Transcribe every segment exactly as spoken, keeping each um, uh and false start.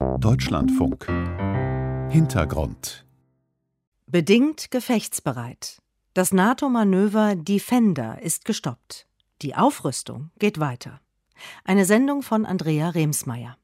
Deutschlandfunk. Hintergrund. Bedingt gefechtsbereit. Das NATO-Manöver Defender ist gestoppt. Die Aufrüstung geht weiter. Eine Sendung von Andrea Remsmeier.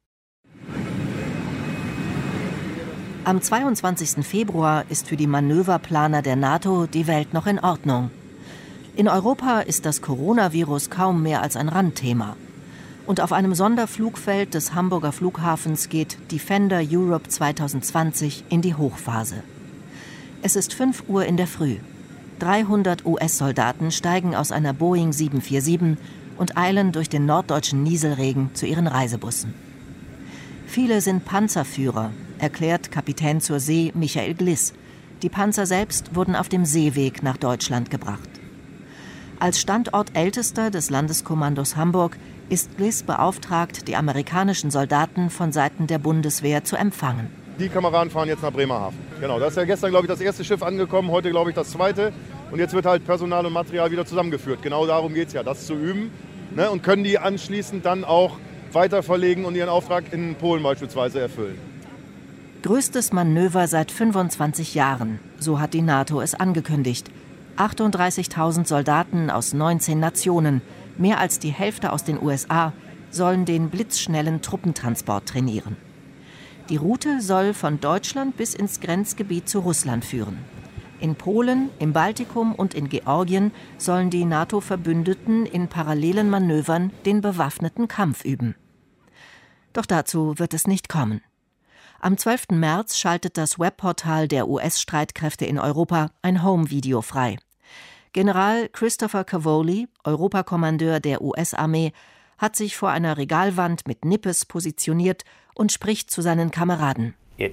Am zweiundzwanzigsten Februar ist für die Manöverplaner der NATO die Welt noch in Ordnung. In Europa ist das Coronavirus kaum mehr als ein Randthema. Und auf einem Sonderflugfeld des Hamburger Flughafens geht Defender Europe zwanzig zwanzig in die Hochphase. Es ist fünf Uhr in der Früh. dreihundert U S-Soldaten steigen aus einer Boeing sieben vier sieben und eilen durch den norddeutschen Nieselregen zu ihren Reisebussen. Viele sind Panzerführer, erklärt Kapitän zur See Michael Gliss. Die Panzer selbst wurden auf dem Seeweg nach Deutschland gebracht. Als Standortältester des Landeskommandos Hamburg ist Gliss beauftragt, die amerikanischen Soldaten von Seiten der Bundeswehr zu empfangen. Die Kameraden fahren jetzt nach Bremerhaven. Genau, das ist ja gestern, glaube ich, das erste Schiff angekommen, heute, glaube ich, das zweite. Und jetzt wird halt Personal und Material wieder zusammengeführt. Genau darum geht es ja, das zu üben. Ne? Und können die anschließend dann auch weiter verlegen und ihren Auftrag in Polen beispielsweise erfüllen. Größtes Manöver seit fünfundzwanzig Jahren, so hat die NATO es angekündigt. achtunddreißigtausend Soldaten aus neunzehn Nationen, mehr als die Hälfte aus den U S A, sollen den blitzschnellen Truppentransport trainieren. Die Route soll von Deutschland bis ins Grenzgebiet zu Russland führen. In Polen, im Baltikum und in Georgien sollen die NATO-Verbündeten in parallelen Manövern den bewaffneten Kampf üben. Doch dazu wird es nicht kommen. Am zwölften März schaltet das Webportal der U S-Streitkräfte in Europa ein Home-Video frei. General Christopher Cavoli, Europakommandeur der U S-Armee, hat sich vor einer Regalwand mit Nippes positioniert und spricht zu seinen Kameraden. Ich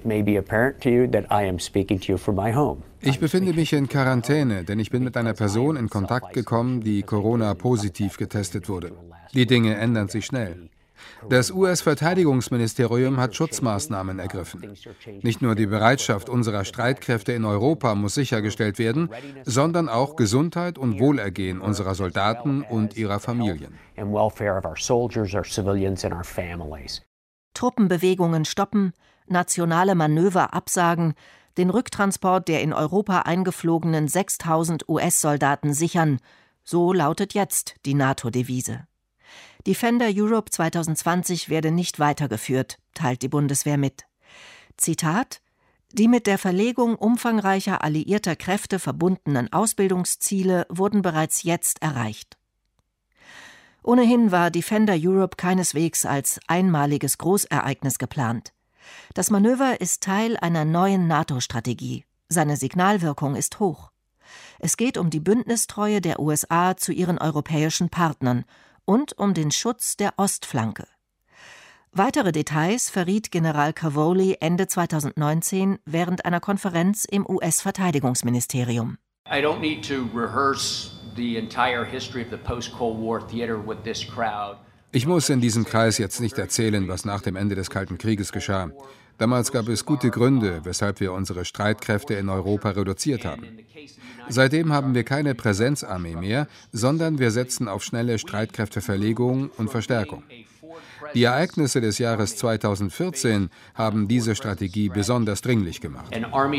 befinde mich in Quarantäne, denn ich bin mit einer Person in Kontakt gekommen, die Corona-positiv getestet wurde. Die Dinge ändern sich schnell. Das U S-Verteidigungsministerium hat Schutzmaßnahmen ergriffen. Nicht nur die Bereitschaft unserer Streitkräfte in Europa muss sichergestellt werden, sondern auch Gesundheit und Wohlergehen unserer Soldaten und ihrer Familien. Truppenbewegungen stoppen, nationale Manöver absagen, den Rücktransport der in Europa eingeflogenen sechstausend U S-Soldaten sichern. So lautet jetzt die NATO-Devise. Defender Europe zwanzig zwanzig werde nicht weitergeführt, teilt die Bundeswehr mit. Zitat: Die mit der Verlegung umfangreicher alliierter Kräfte verbundenen Ausbildungsziele wurden bereits jetzt erreicht. Ohnehin war Defender Europe keineswegs als einmaliges Großereignis geplant. Das Manöver ist Teil einer neuen NATO-Strategie. Seine Signalwirkung ist hoch. Es geht um die Bündnistreue der U S A zu ihren europäischen Partnern und um den Schutz der Ostflanke. Weitere Details verriet General Cavoli Ende zweitausendneunzehn während einer Konferenz im U S-Verteidigungsministerium. I don't need to rehearse the entire history of the post-Cold War theater with this crowd. Ich muss in diesem Kreis jetzt nicht erzählen, was nach dem Ende des Kalten Krieges geschah. Damals gab es gute Gründe, weshalb wir unsere Streitkräfte in Europa reduziert haben. Seitdem haben wir keine Präsenzarmee mehr, sondern wir setzen auf schnelle Streitkräfteverlegung und Verstärkung. Die Ereignisse des Jahres zweitausendvierzehn haben diese Strategie besonders dringlich gemacht.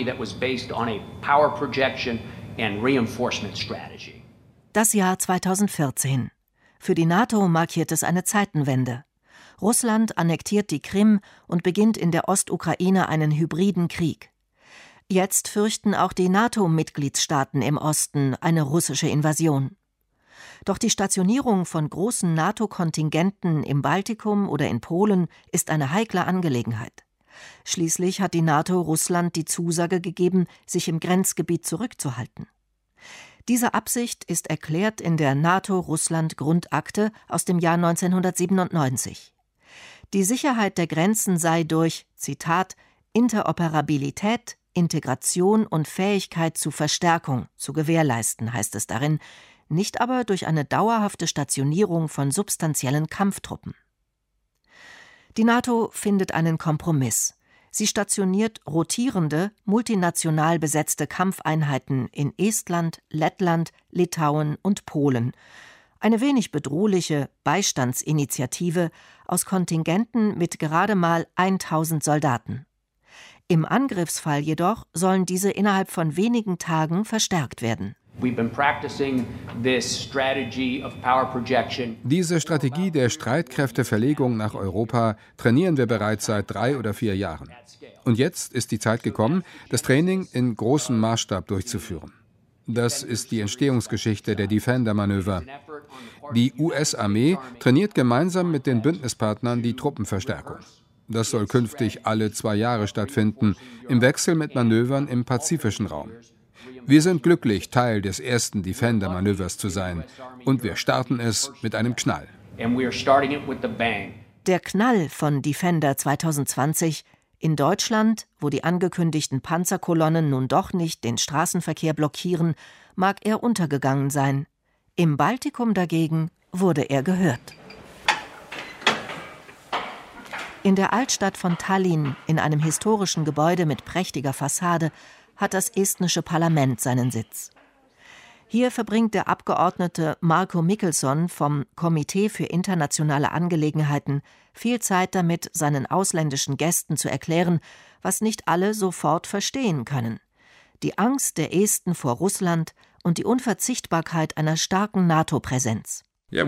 Das Jahr zweitausendvierzehn. Für die NATO markiert es eine Zeitenwende. Russland annektiert die Krim und beginnt in der Ostukraine einen hybriden Krieg. Jetzt fürchten auch die NATO-Mitgliedstaaten im Osten eine russische Invasion. Doch die Stationierung von großen NATO-Kontingenten im Baltikum oder in Polen ist eine heikle Angelegenheit. Schließlich hat die NATO Russland die Zusage gegeben, sich im Grenzgebiet zurückzuhalten. Diese Absicht ist erklärt in der NATO-Russland-Grundakte aus dem Jahr neunzehnhundertsiebenundneunzig. Die Sicherheit der Grenzen sei durch, Zitat, Interoperabilität, Integration und Fähigkeit zu Verstärkung zu gewährleisten, heißt es darin, nicht aber durch eine dauerhafte Stationierung von substanziellen Kampftruppen. Die NATO findet einen Kompromiss. Sie stationiert rotierende, multinational besetzte Kampfeinheiten in Estland, Lettland, Litauen und Polen. Eine wenig bedrohliche Beistandsinitiative, aus Kontingenten mit gerade mal tausend Soldaten. Im Angriffsfall jedoch sollen diese innerhalb von wenigen Tagen verstärkt werden. Diese Strategie der Streitkräfteverlegung nach Europa trainieren wir bereits seit drei oder vier Jahren. Und jetzt ist die Zeit gekommen, das Training in großem Maßstab durchzuführen. Das ist die Entstehungsgeschichte der Defender-Manöver. Die U S-Armee trainiert gemeinsam mit den Bündnispartnern die Truppenverstärkung. Das soll künftig alle zwei Jahre stattfinden, im Wechsel mit Manövern im pazifischen Raum. Wir sind glücklich, Teil des ersten Defender-Manövers zu sein. Und wir starten es mit einem Knall. Der Knall von Defender zwanzig zwanzig in Deutschland, wo die angekündigten Panzerkolonnen nun doch nicht den Straßenverkehr blockieren, mag er untergegangen sein. Im Baltikum dagegen wurde er gehört. In der Altstadt von Tallinn, in einem historischen Gebäude mit prächtiger Fassade, hat das estnische Parlament seinen Sitz. Hier verbringt der Abgeordnete Marko Mihkelson vom Komitee für internationale Angelegenheiten viel Zeit damit, seinen ausländischen Gästen zu erklären, was nicht alle sofort verstehen können: die Angst der Esten vor Russland und die Unverzichtbarkeit einer starken NATO-Präsenz. Wir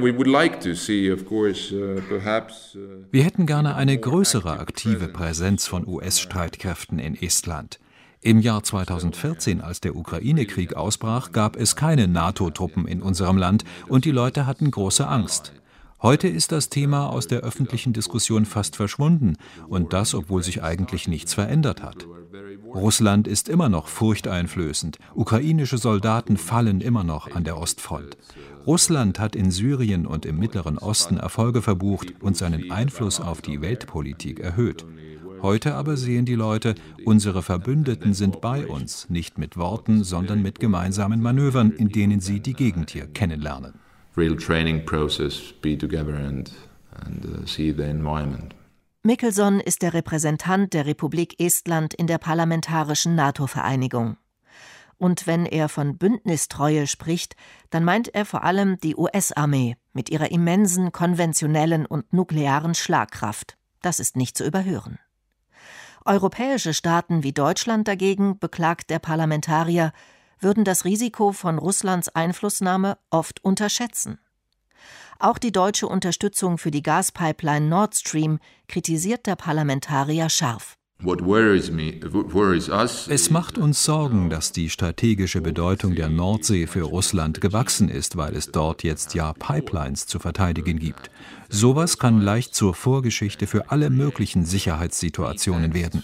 hätten gerne eine größere aktive Präsenz von U S-Streitkräften in Estland. Im Jahr zweitausendvierzehn, als der Ukraine-Krieg ausbrach, gab es keine NATO-Truppen in unserem Land und die Leute hatten große Angst. Heute ist das Thema aus der öffentlichen Diskussion fast verschwunden und das, obwohl sich eigentlich nichts verändert hat. Russland ist immer noch furchteinflößend. Ukrainische Soldaten fallen immer noch an der Ostfront. Russland hat in Syrien und im Mittleren Osten Erfolge verbucht und seinen Einfluss auf die Weltpolitik erhöht. Heute aber sehen die Leute, unsere Verbündeten sind bei uns, nicht mit Worten, sondern mit gemeinsamen Manövern, in denen sie die Gegend hier kennenlernen. Real training process, be together and, and uh, see the environment. Mihkelson ist der Repräsentant der Republik Estland in der parlamentarischen NATO-Vereinigung. Und wenn er von Bündnistreue spricht, dann meint er vor allem die U S-Armee mit ihrer immensen konventionellen und nuklearen Schlagkraft. Das ist nicht zu überhören. Europäische Staaten wie Deutschland dagegen, beklagt der Parlamentarier, würden das Risiko von Russlands Einflussnahme oft unterschätzen. Auch die deutsche Unterstützung für die Gaspipeline Nord Stream kritisiert der Parlamentarier scharf. Es macht uns Sorgen, dass die strategische Bedeutung der Nordsee für Russland gewachsen ist, weil es dort jetzt ja Pipelines zu verteidigen gibt. Sowas kann leicht zur Vorgeschichte für alle möglichen Sicherheitssituationen werden.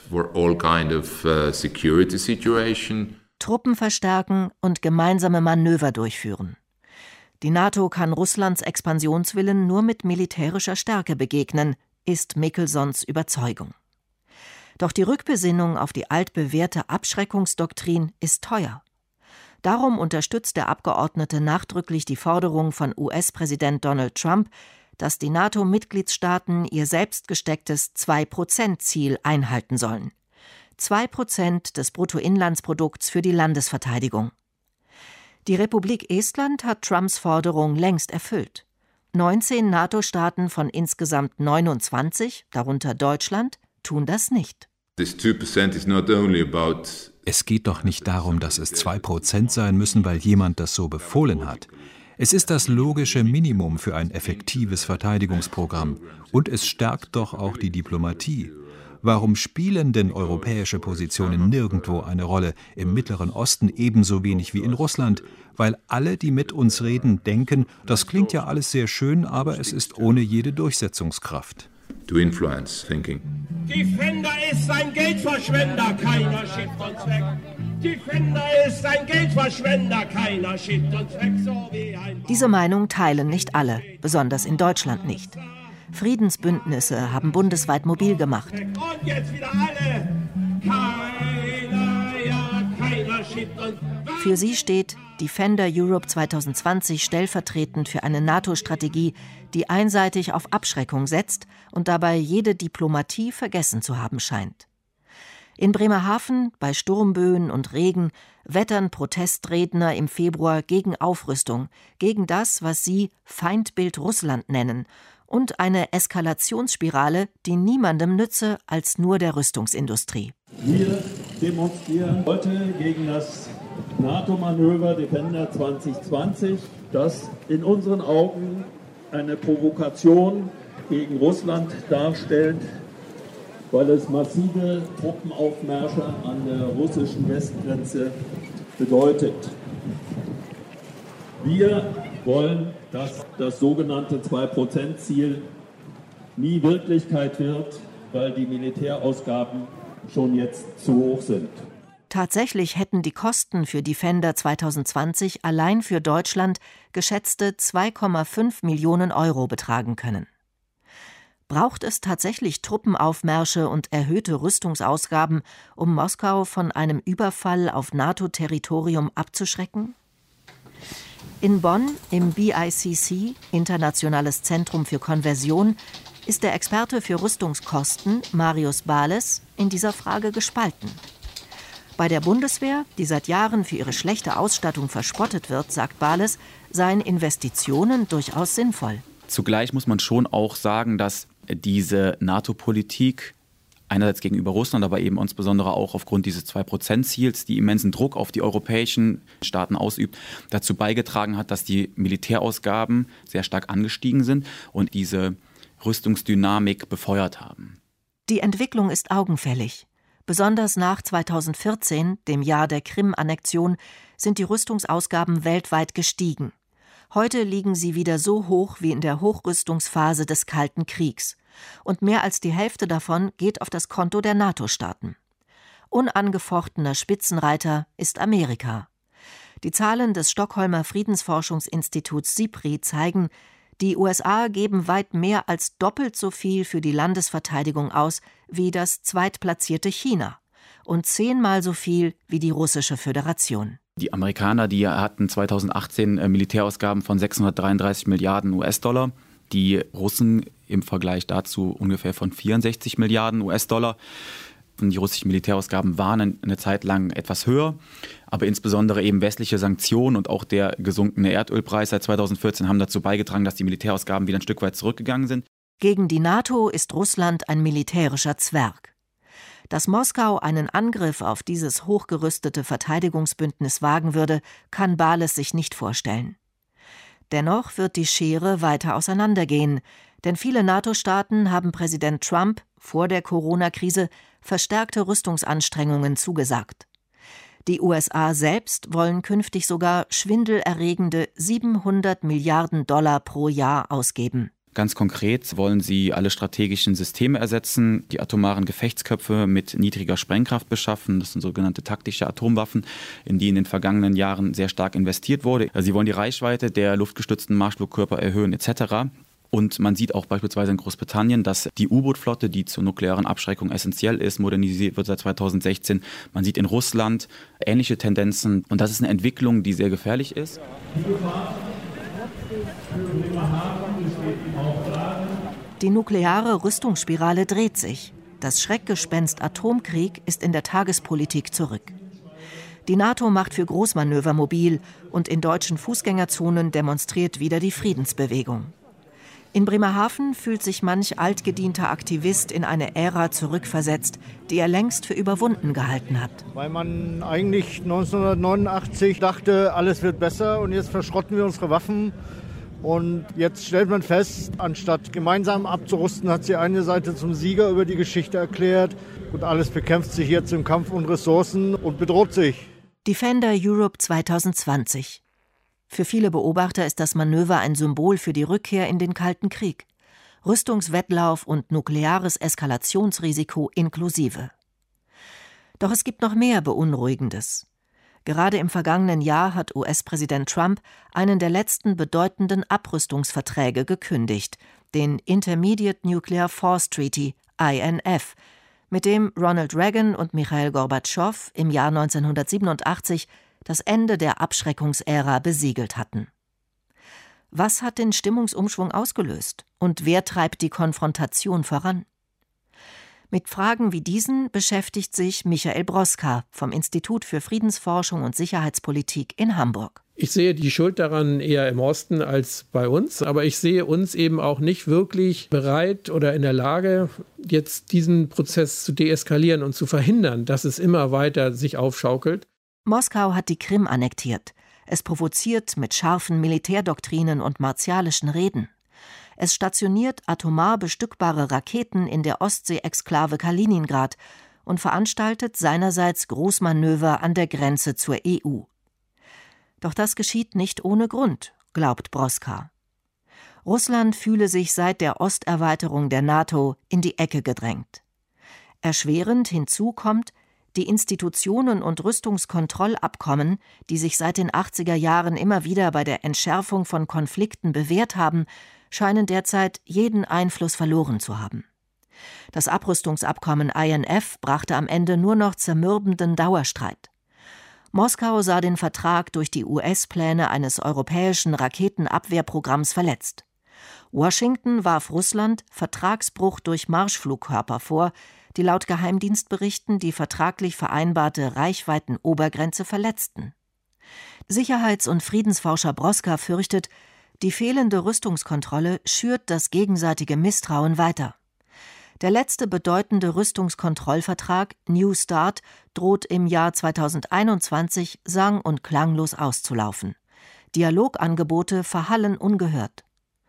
Truppen verstärken und gemeinsame Manöver durchführen. Die NATO kann Russlands Expansionswillen nur mit militärischer Stärke begegnen, ist Mihkelsons Überzeugung. Doch die Rückbesinnung auf die altbewährte Abschreckungsdoktrin ist teuer. Darum unterstützt der Abgeordnete nachdrücklich die Forderung von U S-Präsident Donald Trump, dass die NATO-Mitgliedstaaten ihr selbst gestecktes zwei Prozent Ziel einhalten sollen. zwei Prozent des Bruttoinlandsprodukts für die Landesverteidigung. Die Republik Estland hat Trumps Forderung längst erfüllt. neunzehn NATO-Staaten von insgesamt neunundzwanzig, darunter Deutschland, tun das nicht. Es geht doch nicht darum, dass es zwei Prozent sein müssen, weil jemand das so befohlen hat. Es ist das logische Minimum für ein effektives Verteidigungsprogramm und es stärkt doch auch die Diplomatie. Warum spielen denn europäische Positionen nirgendwo eine Rolle, im Mittleren Osten ebenso wenig wie in Russland? Weil alle, die mit uns reden, denken, das klingt ja alles sehr schön, aber es ist ohne jede Durchsetzungskraft. To influence thinking. Defender ist ein Geldverschwender, keiner schickt uns weg. Defender ist ein Geldverschwender, keiner schickt uns weg. So wie ein Diese Meinung teilen nicht alle, besonders in Deutschland nicht. Friedensbündnisse haben bundesweit mobil gemacht. Und jetzt wieder alle. Keiner, ja, keiner schickt uns weg. Für sie steht Defender Europe zwanzig zwanzig stellvertretend für eine NATO-Strategie, die einseitig auf Abschreckung setzt und dabei jede Diplomatie vergessen zu haben scheint. In Bremerhaven, bei Sturmböen und Regen, wettern Protestredner im Februar gegen Aufrüstung, gegen das, was sie Feindbild Russland nennen und eine Eskalationsspirale, die niemandem nütze als nur der Rüstungsindustrie. Wir demonstrieren heute gegen das NATO-Manöver Defender zwanzig zwanzig, das in unseren Augen eine Provokation gegen Russland darstellt, weil es massive Truppenaufmärsche an der russischen Westgrenze bedeutet. Wir wollen, dass das sogenannte zwei Prozent Ziel nie Wirklichkeit wird, weil die Militärausgaben schon jetzt zu hoch sind. Tatsächlich hätten die Kosten für Defender zwanzig zwanzig allein für Deutschland geschätzte zwei Komma fünf Millionen Euro betragen können. Braucht es tatsächlich Truppenaufmärsche und erhöhte Rüstungsausgaben, um Moskau von einem Überfall auf NATO-Territorium abzuschrecken? In Bonn, im B I C C, Internationales Zentrum für Konversion, ist der Experte für Rüstungskosten, Marius Bales, in dieser Frage gespalten. Bei der Bundeswehr, die seit Jahren für ihre schlechte Ausstattung verspottet wird, sagt Bales, seien Investitionen durchaus sinnvoll. Zugleich muss man schon auch sagen, dass diese NATO-Politik einerseits gegenüber Russland, aber eben insbesondere auch aufgrund dieses zwei Prozent Ziels, die immensen Druck auf die europäischen Staaten ausübt, dazu beigetragen hat, dass die Militärausgaben sehr stark angestiegen sind und diese Rüstungsdynamik befeuert haben. Die Entwicklung ist augenfällig. Besonders nach zweitausendvierzehn, dem Jahr der Krim-Annexion, sind die Rüstungsausgaben weltweit gestiegen. Heute liegen sie wieder so hoch wie in der Hochrüstungsphase des Kalten Kriegs. Und mehr als die Hälfte davon geht auf das Konto der NATO-Staaten. Unangefochtener Spitzenreiter ist Amerika. Die Zahlen des Stockholmer Friedensforschungsinstituts SIPRI zeigen, die U S A geben weit mehr als doppelt so viel für die Landesverteidigung aus wie das zweitplatzierte China und zehnmal so viel wie die Russische Föderation. Die Amerikaner, die hatten zweitausendachtzehn Militärausgaben von sechshundertdreiunddreißig Milliarden U S-Dollar. Die Russen im Vergleich dazu ungefähr von vierundsechzig Milliarden U S-Dollar. Die russischen Militärausgaben waren eine Zeit lang etwas höher, aber insbesondere eben westliche Sanktionen und auch der gesunkene Erdölpreis seit zweitausendvierzehn haben dazu beigetragen, dass die Militärausgaben wieder ein Stück weit zurückgegangen sind. Gegen die NATO ist Russland ein militärischer Zwerg. Dass Moskau einen Angriff auf dieses hochgerüstete Verteidigungsbündnis wagen würde, kann Bales sich nicht vorstellen. Dennoch wird die Schere weiter auseinandergehen, denn viele NATO-Staaten haben Präsident Trump vor der Corona-Krise verstärkte Rüstungsanstrengungen zugesagt. Die U S A selbst wollen künftig sogar schwindelerregende siebenhundert Milliarden Dollar pro Jahr ausgeben. Ganz konkret wollen sie alle strategischen Systeme ersetzen, die atomaren Gefechtsköpfe mit niedriger Sprengkraft beschaffen. Das sind sogenannte taktische Atomwaffen, in die in den vergangenen Jahren sehr stark investiert wurde. Sie wollen die Reichweite der luftgestützten Marschflugkörper erhöhen et cetera. Und man sieht auch beispielsweise in Großbritannien, dass die U-Boot-Flotte, die zur nuklearen Abschreckung essentiell ist, modernisiert wird seit zweitausendsechzehn. Man sieht in Russland ähnliche Tendenzen. Und das ist eine Entwicklung, die sehr gefährlich ist. Die nukleare Rüstungsspirale dreht sich. Das Schreckgespenst Atomkrieg ist in der Tagespolitik zurück. Die NATO macht für Großmanöver mobil und in deutschen Fußgängerzonen demonstriert wieder die Friedensbewegung. In Bremerhaven fühlt sich manch altgedienter Aktivist in eine Ära zurückversetzt, die er längst für überwunden gehalten hat. Weil man eigentlich neunzehnhundertneunundachtzig dachte, alles wird besser und jetzt verschrotten wir unsere Waffen. Und jetzt stellt man fest, anstatt gemeinsam abzurüsten, hat sie eine Seite zum Sieger über die Geschichte erklärt. Und alles bekämpft sich jetzt im Kampf um Ressourcen und bedroht sich. Defender Europe zwanzig zwanzig. Für viele Beobachter ist das Manöver ein Symbol für die Rückkehr in den Kalten Krieg. Rüstungswettlauf und nukleares Eskalationsrisiko inklusive. Doch es gibt noch mehr Beunruhigendes. Gerade im vergangenen Jahr hat U S-Präsident Trump einen der letzten bedeutenden Abrüstungsverträge gekündigt, den Intermediate Nuclear Force Treaty, I N F, mit dem Ronald Reagan und Michail Gorbatschow im Jahr neunzehnhundertsiebenundachtzig das Ende der Abschreckungsära besiegelt hatten. Was hat den Stimmungsumschwung ausgelöst und wer treibt die Konfrontation voran? Mit Fragen wie diesen beschäftigt sich Michael Broska vom Institut für Friedensforschung und Sicherheitspolitik in Hamburg. Ich sehe die Schuld daran eher im Osten als bei uns, aber ich sehe uns eben auch nicht wirklich bereit oder in der Lage, jetzt diesen Prozess zu deeskalieren und zu verhindern, dass es immer weiter sich aufschaukelt. Moskau hat die Krim annektiert. Es provoziert mit scharfen Militärdoktrinen und martialischen Reden. Es stationiert atomar bestückbare Raketen in der Ostsee-Exklave Kaliningrad und veranstaltet seinerseits Großmanöver an der Grenze zur E U. Doch das geschieht nicht ohne Grund, glaubt Broska. Russland fühle sich seit der Osterweiterung der NATO in die Ecke gedrängt. Erschwerend hinzu kommt, die Institutionen und Rüstungskontrollabkommen, die sich seit den achtziger Jahren immer wieder bei der Entschärfung von Konflikten bewährt haben, scheinen derzeit jeden Einfluss verloren zu haben. Das Abrüstungsabkommen I N F brachte am Ende nur noch zermürbenden Dauerstreit. Moskau sah den Vertrag durch die U S-Pläne eines europäischen Raketenabwehrprogramms verletzt. Washington warf Russland Vertragsbruch durch Marschflugkörper vor, die laut Geheimdienstberichten die vertraglich vereinbarte Reichweitenobergrenze verletzten. Sicherheits- und Friedensforscher Broska fürchtet, die fehlende Rüstungskontrolle schürt das gegenseitige Misstrauen weiter. Der letzte bedeutende Rüstungskontrollvertrag, New Start, droht im Jahr zweitausendeinundzwanzig sang- und klanglos auszulaufen. Dialogangebote verhallen ungehört.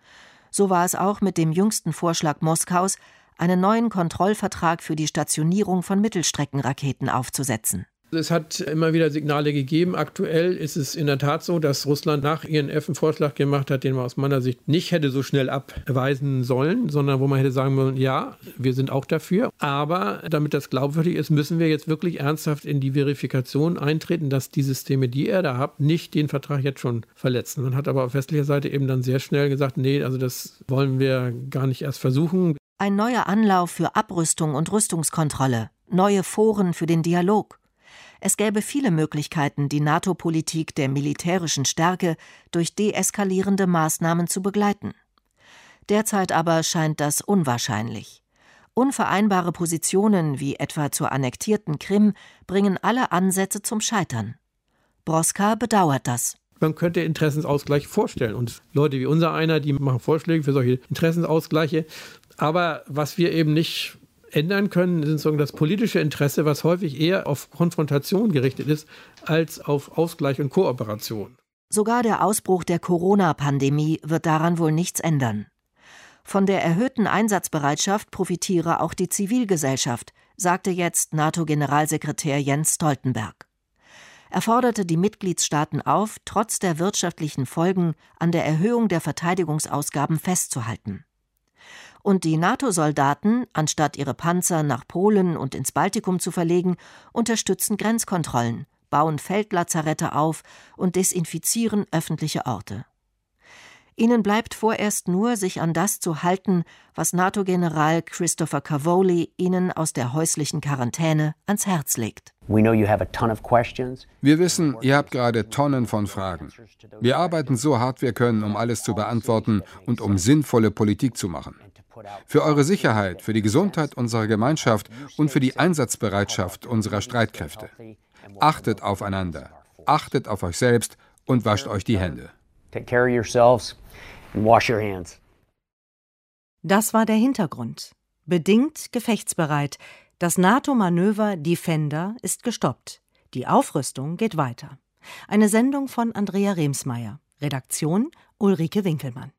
So war es auch mit dem jüngsten Vorschlag Moskaus, einen neuen Kontrollvertrag für die Stationierung von Mittelstreckenraketen aufzusetzen. Es hat immer wieder Signale gegeben. Aktuell ist es in der Tat so, dass Russland nach I N F einen Vorschlag gemacht hat, den man aus meiner Sicht nicht hätte so schnell abweisen sollen, sondern wo man hätte sagen müssen, ja, wir sind auch dafür. Aber damit das glaubwürdig ist, müssen wir jetzt wirklich ernsthaft in die Verifikation eintreten, dass die Systeme, die ihr da habt, nicht den Vertrag jetzt schon verletzen. Man hat aber auf westlicher Seite eben dann sehr schnell gesagt, nee, also das wollen wir gar nicht erst versuchen. Ein neuer Anlauf für Abrüstung und Rüstungskontrolle, neue Foren für den Dialog. Es gäbe viele Möglichkeiten, die NATO-Politik der militärischen Stärke durch deeskalierende Maßnahmen zu begleiten. Derzeit aber scheint das unwahrscheinlich. Unvereinbare Positionen, wie etwa zur annektierten Krim, bringen alle Ansätze zum Scheitern. Broska bedauert das. Man könnte Interessensausgleich vorstellen. Und Leute wie unser einer, die machen Vorschläge für solche Interessensausgleiche. Aber was wir eben nicht ändern können, ist sozusagen das politische Interesse, was häufig eher auf Konfrontation gerichtet ist, als auf Ausgleich und Kooperation. Sogar der Ausbruch der Corona-Pandemie wird daran wohl nichts ändern. Von der erhöhten Einsatzbereitschaft profitiere auch die Zivilgesellschaft, sagte jetzt NATO-Generalsekretär Jens Stoltenberg. Er forderte die Mitgliedstaaten auf, trotz der wirtschaftlichen Folgen an der Erhöhung der Verteidigungsausgaben festzuhalten. Und die NATO-Soldaten, anstatt ihre Panzer nach Polen und ins Baltikum zu verlegen, unterstützen Grenzkontrollen, bauen Feldlazarette auf und desinfizieren öffentliche Orte. Ihnen bleibt vorerst nur, sich an das zu halten, was NATO-General Christopher Cavoli ihnen aus der häuslichen Quarantäne ans Herz legt. Wir wissen, ihr habt gerade Tonnen von Fragen. Wir arbeiten so hart wir können, um alles zu beantworten und um sinnvolle Politik zu machen. Für eure Sicherheit, für die Gesundheit unserer Gemeinschaft und für die Einsatzbereitschaft unserer Streitkräfte. Achtet aufeinander, achtet auf euch selbst und wascht euch die Hände. Das war der Hintergrund. Bedingt gefechtsbereit. Das NATO-Manöver Defender ist gestoppt. Die Aufrüstung geht weiter. Eine Sendung von Andrea Remsmeier. Redaktion Ulrike Winkelmann.